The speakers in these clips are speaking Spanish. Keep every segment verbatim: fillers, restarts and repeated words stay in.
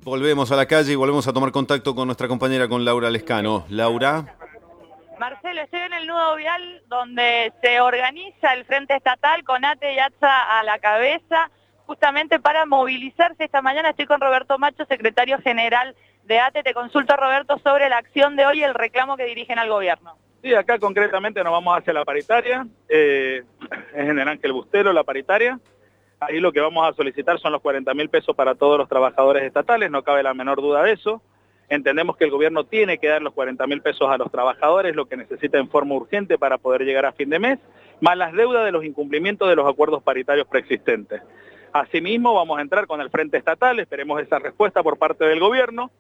Volvemos a la calle y volvemos a tomar contacto con nuestra compañera, con Laura Lescano. Laura. Marcelo, estoy en el nudo vial donde se organiza el Frente Estatal con ATE y ATSA a la cabeza, justamente para movilizarse esta mañana. Estoy con Roberto Macho, secretario general de ATE. Te consulto, Roberto, sobre la acción de hoy y el reclamo que dirigen al gobierno. Sí, acá concretamente nos vamos hacia la paritaria, eh, es en el Ángel Bustelo la paritaria. Ahí lo que vamos a solicitar son los cuarenta mil pesos para todos los trabajadores estatales, no cabe la menor duda de eso. Entendemos que el gobierno tiene que dar los cuarenta mil pesos a los trabajadores, lo que necesita en forma urgente para poder llegar a fin de mes, más las deudas de los incumplimientos de los acuerdos paritarios preexistentes. Asimismo, vamos a entrar con el Frente Estatal, esperemos esa respuesta por parte del gobierno,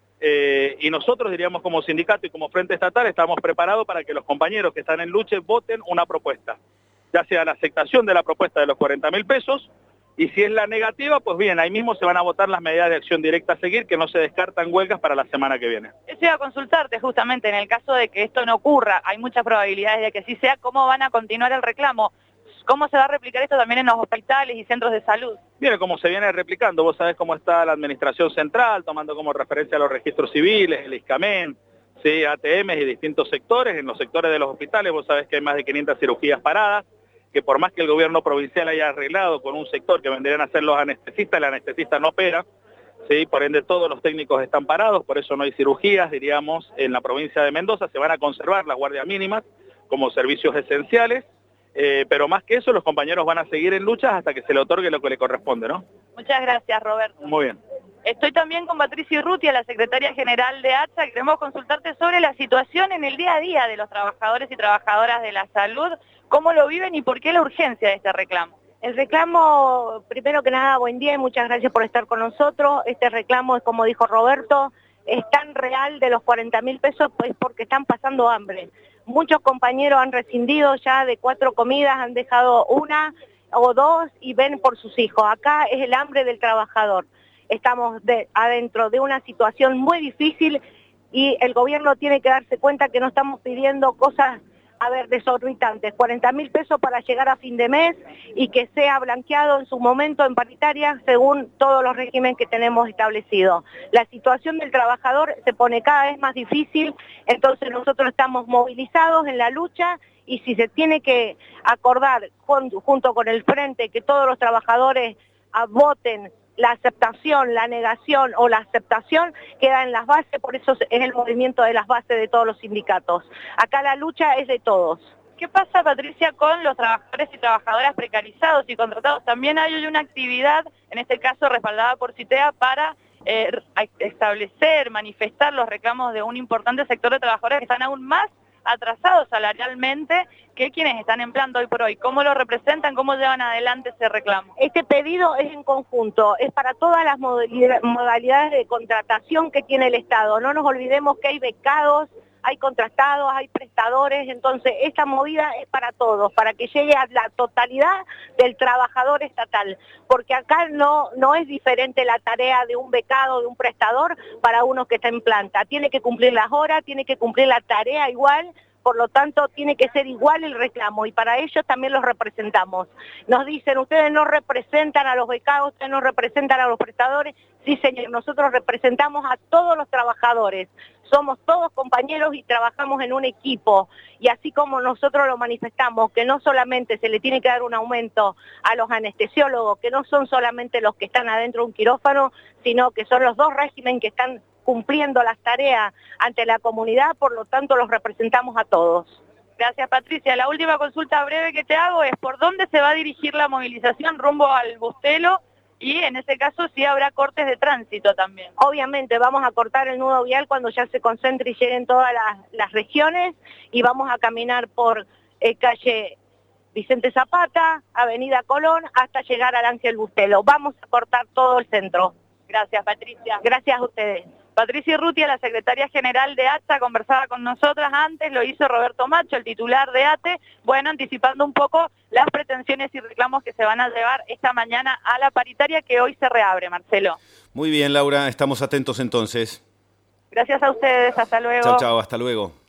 eh, y nosotros diríamos como sindicato y como Frente Estatal estamos preparados para que los compañeros que están en lucha voten una propuesta, ya sea la aceptación de la propuesta de los cuarenta mil pesos, y si es la negativa, pues bien, ahí mismo se van a votar las medidas de acción directa a seguir, que no se descartan huelgas para la semana que viene. Eso iba a consultarte justamente, en el caso de que esto no ocurra, hay muchas probabilidades de que sí sea, ¿cómo van a continuar el reclamo? ¿Cómo se va a replicar esto también en los hospitales y centros de salud? Bien, como se viene replicando, vos sabés cómo está la administración central, tomando como referencia los registros civiles, el ISCAMEN, ¿sí? A T Ms y distintos sectores. En los sectores de los hospitales vos sabés que hay más de quinientas cirugías paradas, que por más que el gobierno provincial haya arreglado con un sector que vendrían a ser los anestesistas, el anestesista no opera, ¿sí? Por ende todos los técnicos están parados, por eso no hay cirugías, diríamos, en la provincia de Mendoza. Se van a conservar las guardias mínimas como servicios esenciales, eh, pero más que eso los compañeros van a seguir en lucha hasta que se le otorgue lo que le corresponde, ¿no? Muchas gracias, Roberto. Muy bien. Estoy también con Patricia Urrutia, la secretaria general de ATSA. Queremos consultarte sobre la situación en el día a día de los trabajadores y trabajadoras de la salud, cómo lo viven y por qué la urgencia de este reclamo. El reclamo, primero que nada, buen día y muchas gracias por estar con nosotros. Este reclamo es, como dijo Roberto, es tan real de los cuarenta mil pesos, pues porque están pasando hambre. Muchos compañeros han rescindido ya de cuatro comidas, han dejado una o dos y ven por sus hijos. Acá es el hambre del trabajador. Estamos de, adentro de una situación muy difícil y el gobierno tiene que darse cuenta que no estamos pidiendo cosas, a ver, desorbitantes, cuarenta mil pesos para llegar a fin de mes y que sea blanqueado en su momento en paritaria según todos los regímenes que tenemos establecidos. La situación del trabajador se pone cada vez más difícil, entonces nosotros estamos movilizados en la lucha y si se tiene que acordar con, junto con el Frente que todos los trabajadores voten la aceptación, la negación o la aceptación queda en las bases, por eso es el movimiento de las bases de todos los sindicatos. Acá la lucha es de todos. ¿Qué pasa, Patricia, con los trabajadores y trabajadoras precarizados y contratados? También hay hoy una actividad, en este caso respaldada por CITEA, para eh, establecer, manifestar los reclamos de un importante sector de trabajadores que están aún más atrasados salarialmente que quienes están empleando hoy por hoy. ¿Cómo lo representan? ¿Cómo llevan adelante ese reclamo? Este pedido es en conjunto, es para todas las modalidades de contratación que tiene el Estado. No nos olvidemos que hay becados, hay contratados, hay prestadores, entonces esta movida es para todos, para que llegue a la totalidad del trabajador estatal, porque acá no, no es diferente la tarea de un becado, de un prestador, para uno que está en planta. Tiene que cumplir las horas, tiene que cumplir la tarea igual, por lo tanto tiene que ser igual el reclamo y para ellos también los representamos. Nos dicen, ustedes no representan a los becados, ustedes no representan a los prestadores. Sí, señor, nosotros representamos a todos los trabajadores, somos todos compañeros y trabajamos en un equipo y así como nosotros lo manifestamos, que no solamente se le tiene que dar un aumento a los anestesiólogos, que no son solamente los que están adentro de un quirófano, sino que son los dos regímenes que están cumpliendo las tareas ante la comunidad, por lo tanto los representamos a todos. Gracias, Patricia. La última consulta breve que te hago es ¿por dónde se va a dirigir la movilización rumbo al Bustelo? Y en ese caso sí habrá cortes de tránsito también. Obviamente vamos a cortar el nudo vial cuando ya se concentre y lleguen todas las, las regiones y vamos a caminar por eh, calle Vicente Zapata, Avenida Colón, hasta llegar al Ángel Bustelo. Vamos a cortar todo el centro. Gracias, Patricia. Gracias a ustedes. Patricia Urrutia, la secretaria general de ATSA, conversaba con nosotras antes, lo hizo Roberto Macho, el titular de ATE, bueno, anticipando un poco las pretensiones y reclamos que se van a llevar esta mañana a la paritaria que hoy se reabre, Marcelo. Muy bien, Laura, estamos atentos entonces. Gracias a ustedes, hasta luego. Chao, chao, hasta luego.